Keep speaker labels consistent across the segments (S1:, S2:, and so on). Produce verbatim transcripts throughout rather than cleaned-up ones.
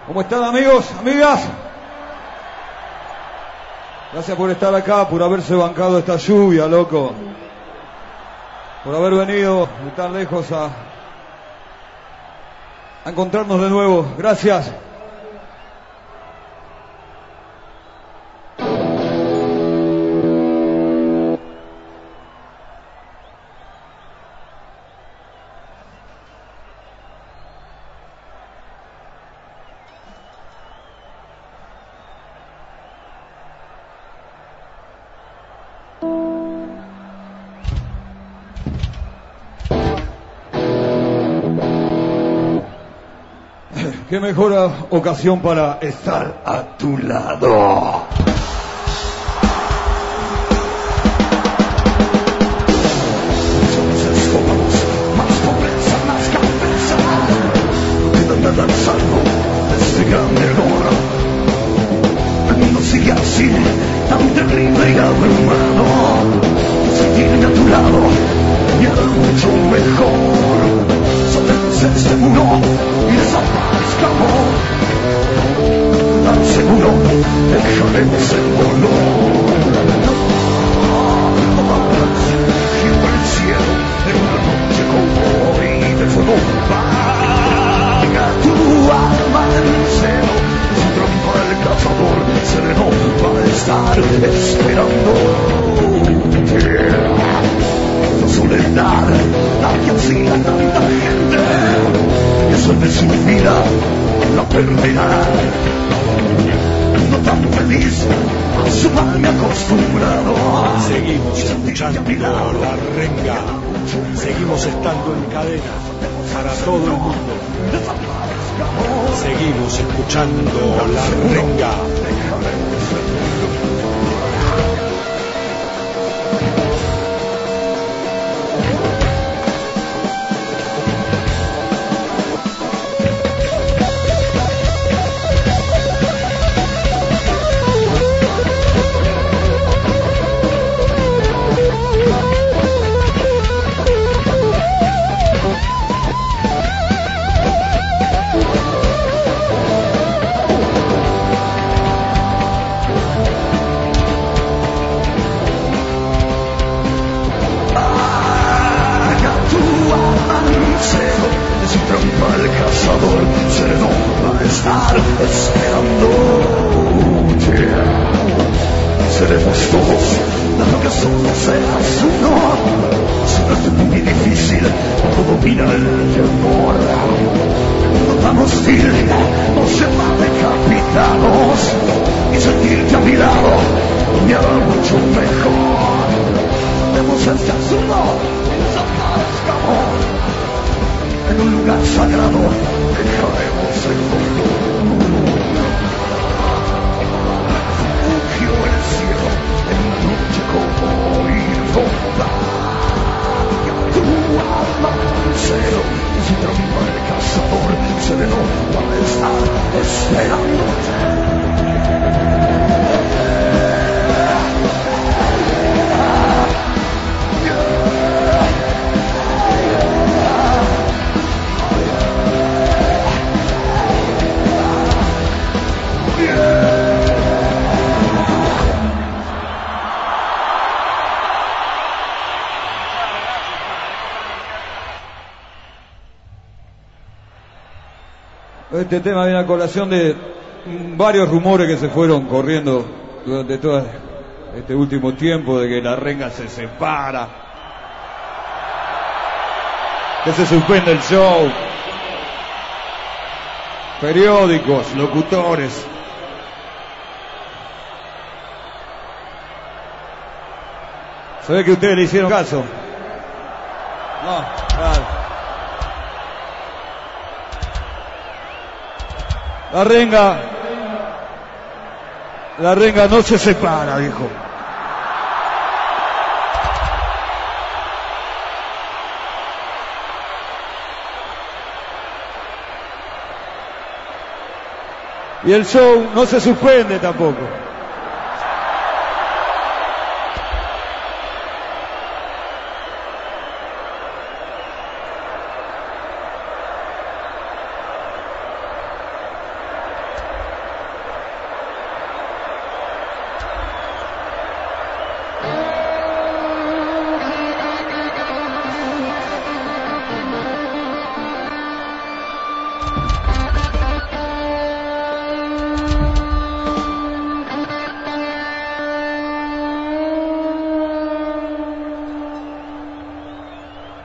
S1: ¿Cómo están, amigos, amigas? Gracias por estar acá, por haberse bancado esta lluvia, loco. Por haber venido de tan lejos a, a encontrarnos de nuevo. Gracias. Qué mejor ocasión para estar a tu lado. Somos estómagos, más pobreza, más cabeza. No queda nada salvo de este gran error. El mundo sigue así, tan terrible y abrumado. Sentirme a tu lado y era mucho mejor. Saltemos este muro y desaparezcamos. Tan seguro dejaremos el dolor. Quiero el cielo en una noche como hoy de fuego. Vaga tu alma en celo. Su trampa el cazador sereno va a estar esperando. La soledad, la que hacía tanta gente, y eso de su vida la perderá. No tan feliz, a su mal me he acostumbrado.
S2: Seguimos escuchando La Renga, seguimos estando en cadena para todo el mundo. Seguimos escuchando La Renga.
S1: Este tema viene a colación de varios rumores que se fueron corriendo durante todo este último tiempo, de que La Renga se separa, que se suspende el show, periódicos, locutores. Se ve que ustedes le hicieron caso. No, claro. La Renga, La Renga no se separa, viejo. Y el show no se suspende tampoco.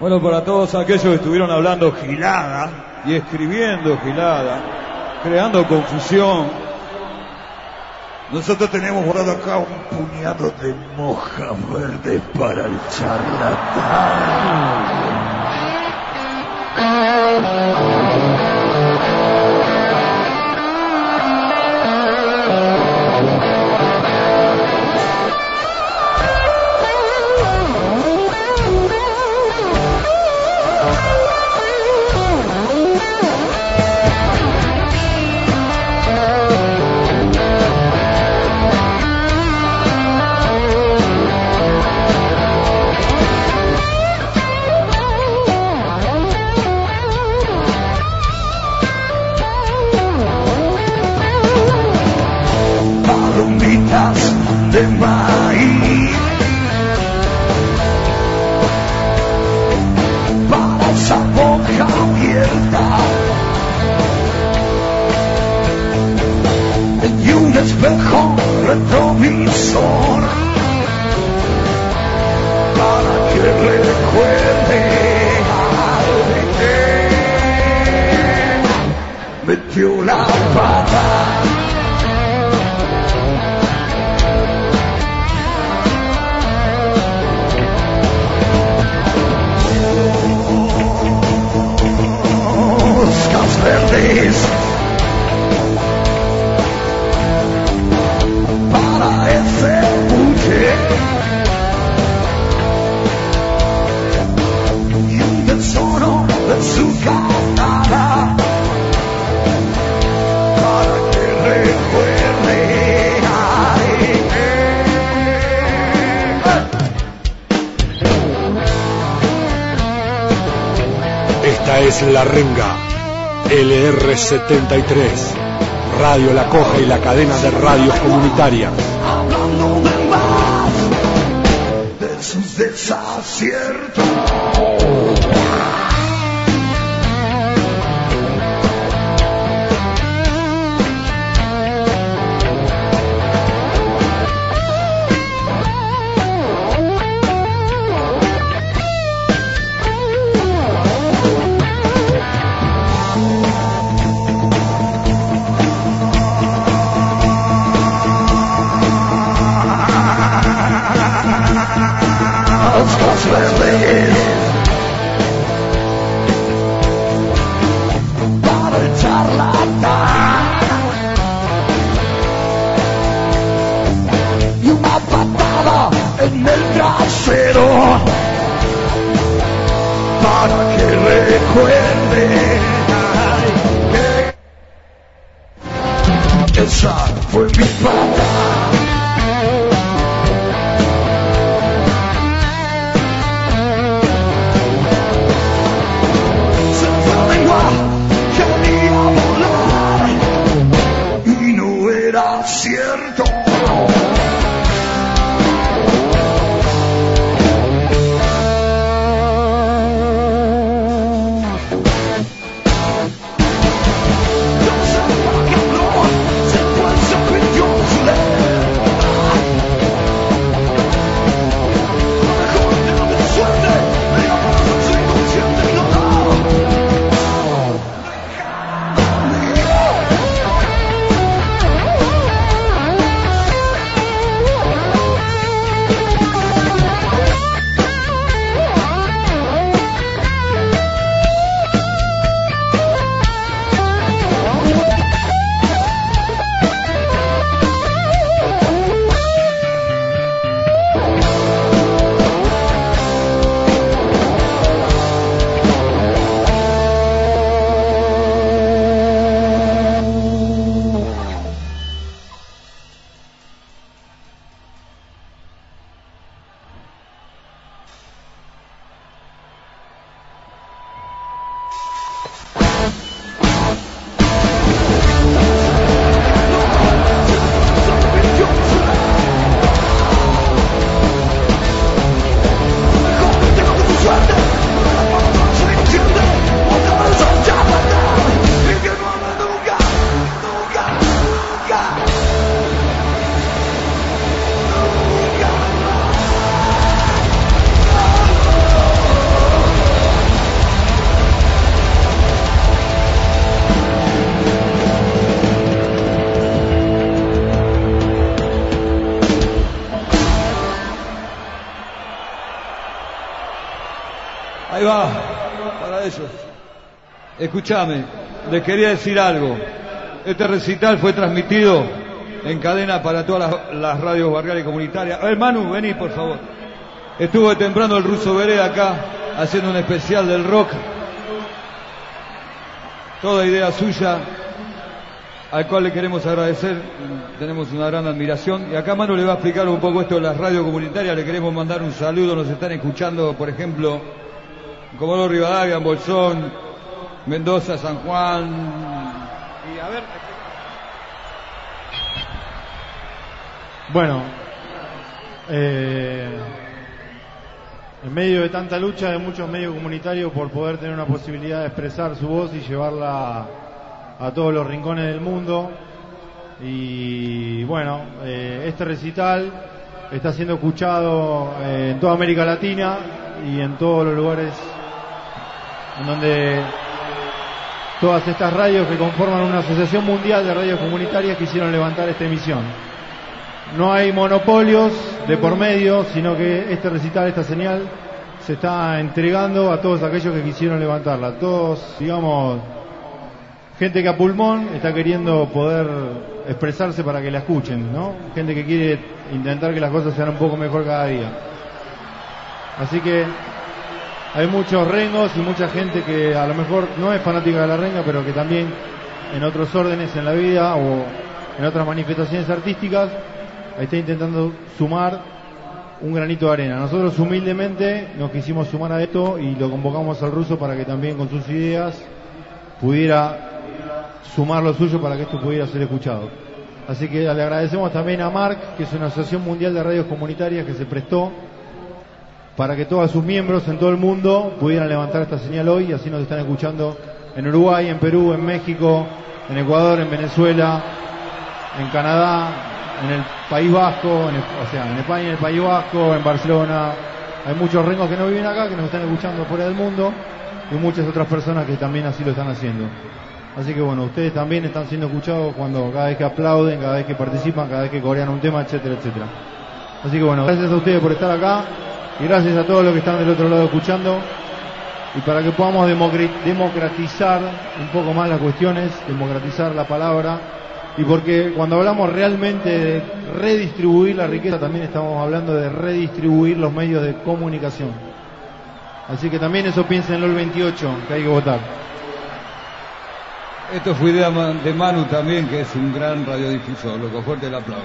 S3: Bueno, para todos aquellos que estuvieron hablando gilada y escribiendo gilada, creando confusión,
S1: nosotros tenemos guardado acá un puñado de mojas verdes para el charlatán. De maíz para esa boca abierta y un espejo retrovisor para que recuerde al que metió la pata. Verdes para ese buque y un tesoro de su cantada para que recuerde.
S2: Esta es La Renga, L R setenta y tres, Radio La Coja y la cadena de radios comunitarias.
S1: Hablando de más, de sus desaciertos. Verdes para el charlatán y una patada en el trasero para que recuerde que esa fue mi patada. Cierto.
S3: va para ellos. Escúchame, les quería decir algo. Este recital fue transmitido en cadena para todas las, las radios barriales y comunitarias. A ver, Manu, vení, por favor. Estuvo de temprano el Ruso Vereda acá, haciendo un especial del rock. Toda idea suya, al cual le queremos agradecer. Tenemos una gran admiración. Y acá Manu le va a explicar un poco esto de las radios comunitarias. Le queremos mandar un saludo. Nos están escuchando, por ejemplo, Comodoro Rivadavia, en Bolsón, Mendoza, San Juan. Y a ver.
S4: Bueno, eh, en medio de tanta lucha de muchos medios comunitarios por poder tener una posibilidad de expresar su voz y llevarla a todos los rincones del mundo, y bueno, eh, este recital está siendo escuchado eh, en toda América Latina y en todos los lugares en donde todas estas radios que conforman una asociación mundial de radios comunitarias quisieron levantar esta emisión. No hay monopolios de por medio, sino que este recital, esta señal, se está entregando a todos aquellos que quisieron levantarla. Todos, digamos, gente que a pulmón está queriendo poder expresarse para que la escuchen, ¿no? Gente que quiere intentar que las cosas sean un poco mejor cada día. Así que hay muchos rengos y mucha gente que a lo mejor no es fanática de la renga, pero que también en otros órdenes en la vida o en otras manifestaciones artísticas está intentando sumar un granito de arena. Nosotros humildemente nos quisimos sumar a esto y lo convocamos al Ruso para que también con sus ideas pudiera sumar lo suyo para que esto pudiera ser escuchado. Así que le agradecemos también a Marc, que es una asociación mundial de radios comunitarias que se prestó para que todos sus miembros en todo el mundo pudieran levantar esta señal hoy, y así nos están escuchando en Uruguay, en Perú, en México, en Ecuador, en Venezuela, en Canadá, en el País Vasco, en el, o sea, en España, en el País Vasco, en Barcelona. Hay muchos rengos que no viven acá, que nos están escuchando fuera del mundo, y muchas otras personas que también así lo están haciendo. Así que bueno, ustedes también están siendo escuchados cuando cada vez que aplauden, cada vez que participan, cada vez que corean un tema, etcétera, etcétera. Así que bueno, gracias a ustedes por estar acá, y gracias a todos los que están del otro lado escuchando, y para que podamos democratizar un poco más las cuestiones, democratizar la palabra, y porque cuando hablamos realmente de redistribuir la riqueza, también estamos hablando de redistribuir los medios de comunicación. Así que también eso piénsenlo el veintiocho, que hay que votar.
S3: Esto fue idea de Manu también, que es un gran radiodifusor. Loco, fuerte el aplauso.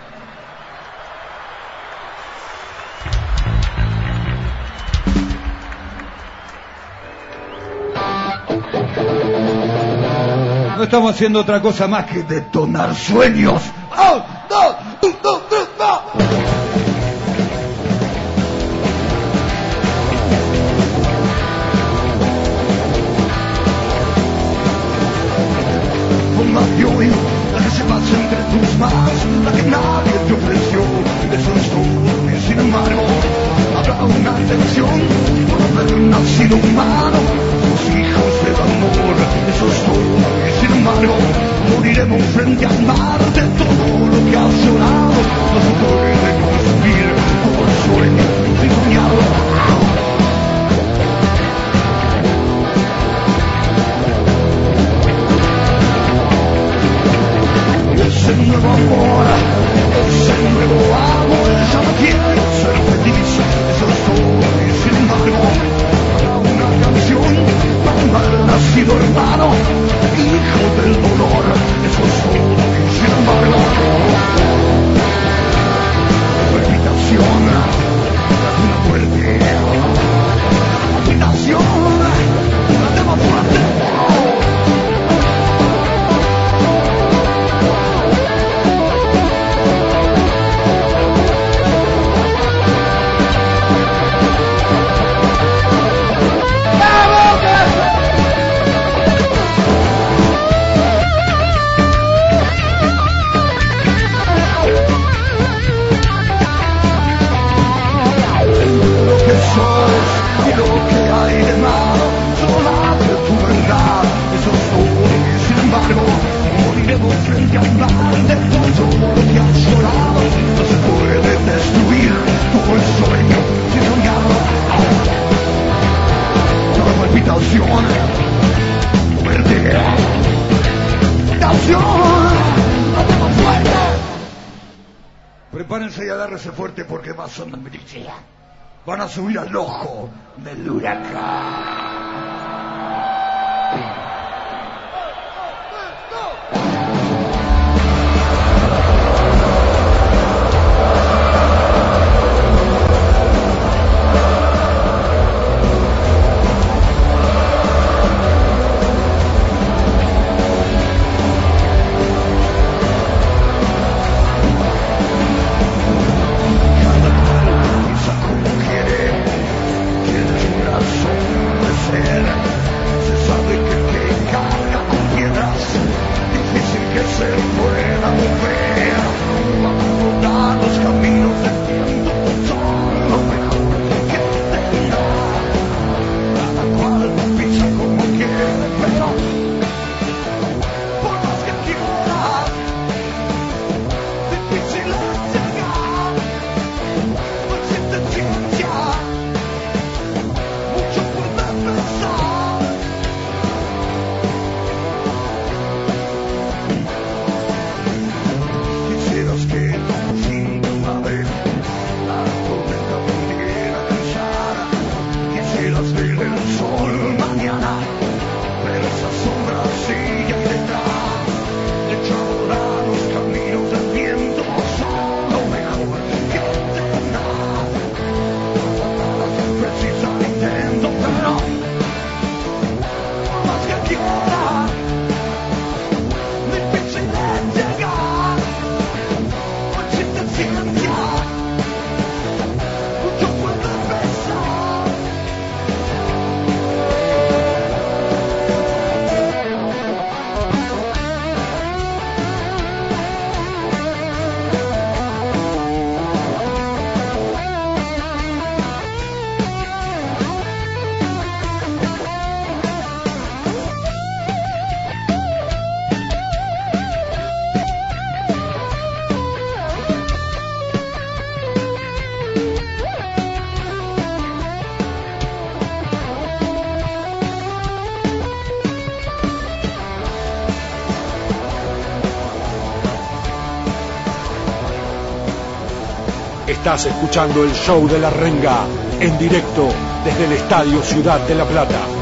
S3: No estamos haciendo otra cosa más que detonar sueños. ¡Oh! ¡No! ¡No! ¡No! ¡No!
S1: Formación, la que se pasa entre tus manos, la que nadie te ofreció. Eso es todo, y sin embargo, habrá una lección por haber nacido humano. Los hijos del amor, eso es todo, y sin embargo, moriremos frente al mar de todo lo que has llorado. No se puede reconstruir todo el sueño soñado. Ese nuevo amor, ese nuevo amor, ya no quiero ser feliz, eso es todo, y sin embargo, habrá una canción para haber nacido hermano, hijo del dolor, eso es todo, y sin embargo, palpitación, una muerte, palpitación, una tema fuerte. Y lo que hay de malo, solo abre tu verdad. Eso es todo, y sin embargo, moriremos frente al mar de todo lo que has llorado. No se puede destruir todo el sueño sin soñarlo. nación, muerte, nación, hacemos fuerte. Prepárense y agárrense fuerte porque más son milicias. Van a subir al ojo del huracán.
S2: Estás escuchando el show de La Renga en directo desde el Estadio Ciudad de La Plata.